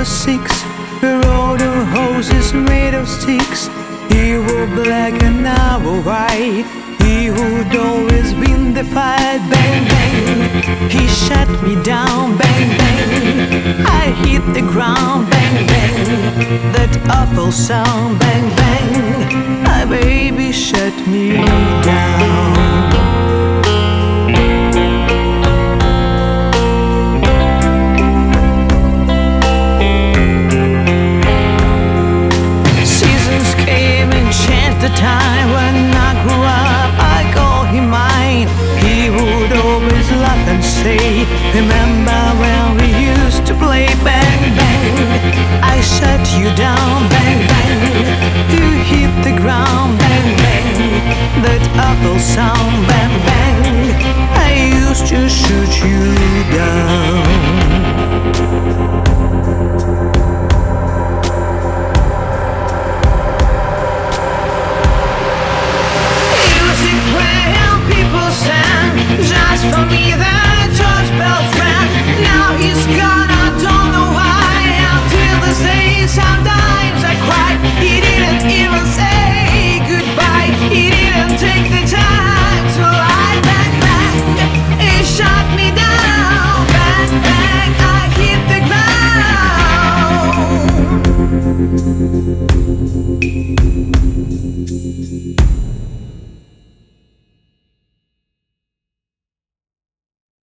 was 6. We rode on horses made of sticks. He wore black and I wore white. He who'd always win the fight. Bang, bang, he shut me down. Bang, bang, I hit the ground. Bang, bang, that awful sound. Bang, bang, my baby shut me down. The time when I grew up, I call him mine. He would always laugh and say, remember when we used to play? Bang, bang, I shut you down. Bang, bang, you hit the ground. Bang, bang, that awful sound. Bang, bang, I used to shoot you down.